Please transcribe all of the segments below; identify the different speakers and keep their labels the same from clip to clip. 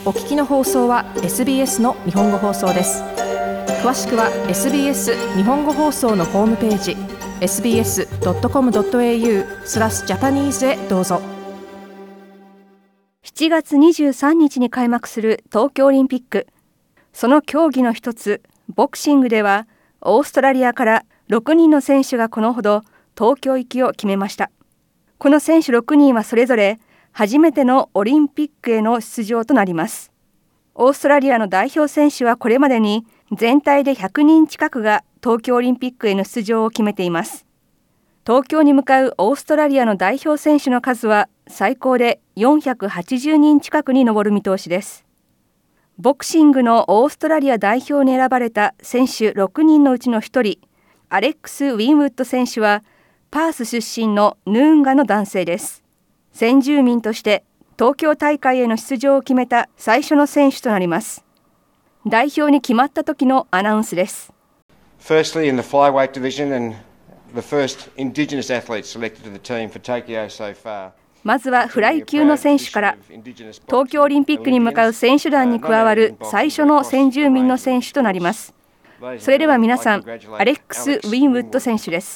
Speaker 1: お聞きの放送は SBS の日本語放送です。詳しくは SBS 日本語放送のホームページ sbs.com.au/Japanese へどうぞ。
Speaker 2: 7月23日に開幕する東京オリンピック。その競技の一つ、ボクシングではオーストラリアから6人の選手がこのほど東京行きを決めました。この選手6人はそれぞれ初めてのオリンピックへの出場となります。オーストラリアの代表選手はこれまでに全体で100人近くが東京オリンピックへの出場を決めています。東京に向かうオーストラリアの代表選手の数は最高で480人近くに上る見通しです。ボクシングのオーストラリア代表に選ばれた選手6人のうちの1人、アレックス・ウィンウッド選手はパース出身のヌーンガの男性です。先住民として東京大会への出場を決めた最初の選手となります。代表に決まった時のアナウンスです。
Speaker 3: Firstly, in the flyweight division and the first Indigenous athlete selected to the team for Tokyo so far.
Speaker 2: まずはフライ級の選手から、東京オリンピックに向かう選手団に加わる最初の先住民の選手となります。それでは皆さん、アレックス・ウィンウッド選手です。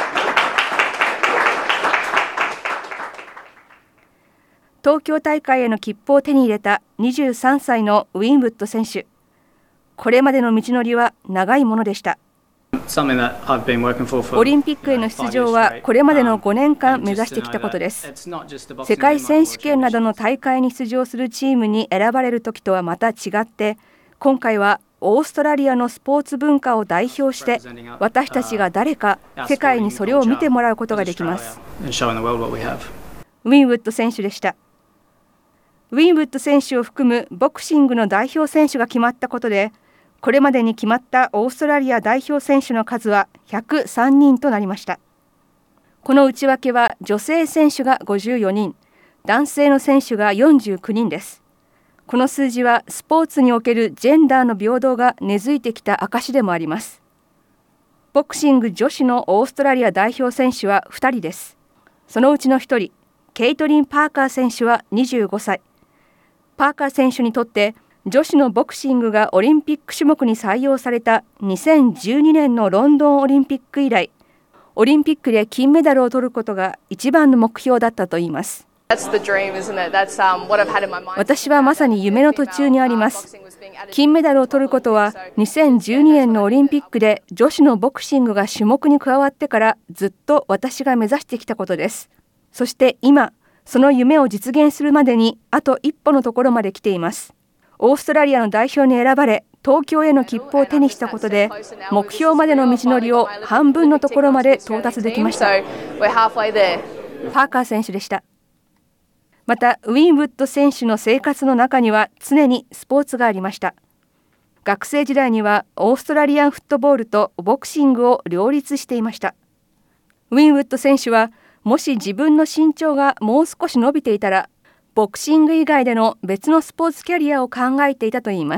Speaker 2: 東京大会への切符を手に入れた23歳のウィンウッド選手。これまでの道のりは長いものでした。オリンピックへの出場はこれまでの5年間目指してきたことです。世界選手権などの大会に出場するチームに選ばれるときとはまた違って、今回はオーストラリアのスポーツ文化を代表して私たちが誰か世界にそれを見てもらうことができます。ウィンウッド選手でした。ウィンウッド選手を含むボクシングの代表選手が決まったことで、これまでに決まったオーストラリア代表選手の数は103人となりました。この内訳は女性選手が54人、男性の選手が49人です。この数字はスポーツにおけるジェンダーの平等が根付いてきた証でもあります。ボクシング女子のオーストラリア代表選手は2人です。そのうちの1人、ケイトリン・パーカー選手は25歳。パーカー選手にとって女子のボクシングがオリンピック種目に採用された2012年のロンドンオリンピック以来、オリンピックで金メダルを取ることが一番の目標だったといいます。私はまさに夢の途中にあります。金メダルを取ることは2012年のオリンピックで女子のボクシングが種目に加わってからずっと私が目指してきたことです。そして今、その夢を実現するまでにあと一歩のところまで来ています。オーストラリアの代表に選ばれ、東京への切符を手にしたことで、目標までの道のりを半分のところまで到達できました。パーカー選手でした。また、ウィンウッド選手の生活の中には常にスポーツがありました。学生時代にはオーストラリアンフットボールとボクシングを両立していました。ウィンウッド選手は、もし自分の身長がもう少し伸びていたら、ボクシング以外での別のスポーツキャリアを考えていたといいます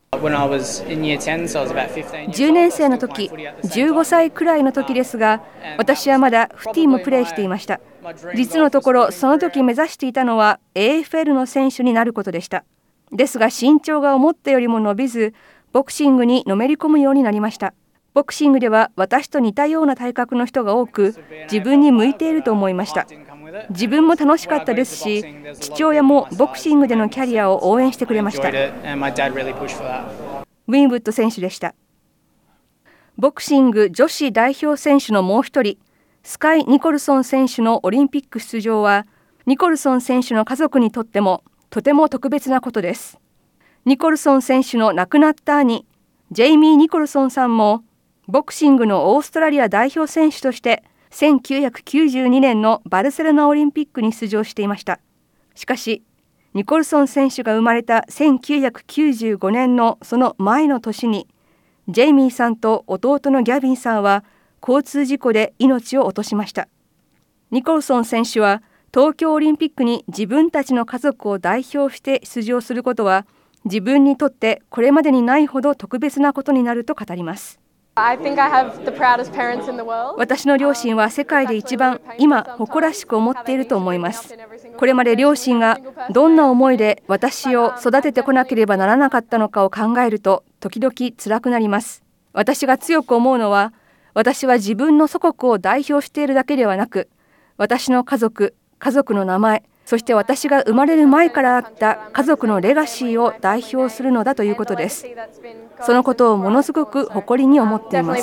Speaker 2: 。10年生の時、15歳くらいの時ですが、私はまだフティーもプレーしていました。実のところ、その時目指していたのは AFL の選手になることでした。ですが身長が思ったよりも伸びず、ボクシングにのめり込むようになりました。ボクシングでは私と似たような体格の人が多く、自分に向いていると思いました。自分も楽しかったですし、父親もボクシングでのキャリアを応援してくれました。ウィンウッド選手でした。ボクシング女子代表選手のもう一人、スカイ・ニコルソン選手のオリンピック出場は、ニコルソン選手の家族にとってもとても特別なことです。ニコルソン選手の亡くなった兄、ジェイミー・ニコルソンさんも、ボクシングのオーストラリア代表選手として1992年のバルセロナオリンピックに出場していました。しかし、ニコルソン選手が生まれた1995年のその前の年に、ジェイミーさんと弟のギャビンさんは交通事故で命を落としました。ニコルソン選手は東京オリンピックに自分たちの家族を代表して出場することは、自分にとってこれまでにないほど特別なことになると語ります。 私の両親は世界で一番今誇らしく思っていると思います。これまで両親がどんな思いで私を育ててこなければならなかったのかを考えると時々辛くなります。私が強く思うのは、私は自分の祖国を代表しているだけではなく、私の家族の名前、そして私が生まれる前からあった家族のレガシーを代表するのだということです。そのことをものすごく誇りに思っています。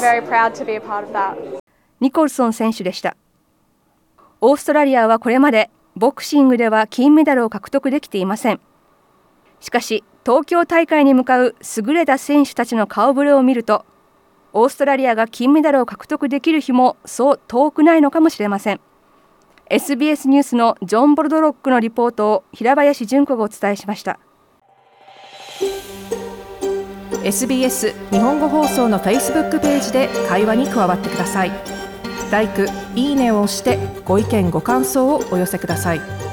Speaker 2: ニコルソン選手でした。オーストラリアはこれまでボクシングでは金メダルを獲得できていません。しかし、東京大会に向かう優れた選手たちの顔ぶれを見ると、オーストラリアが金メダルを獲得できる日もそう遠くないのかもしれません。SBS ニュースのジョン・ボルドロックのリポートを平林純子がお伝えしました。
Speaker 1: SBS 日本語放送の Facebook ページで会話に加わってください。LIKE、いいねを押してご意見ご感想をお寄せください。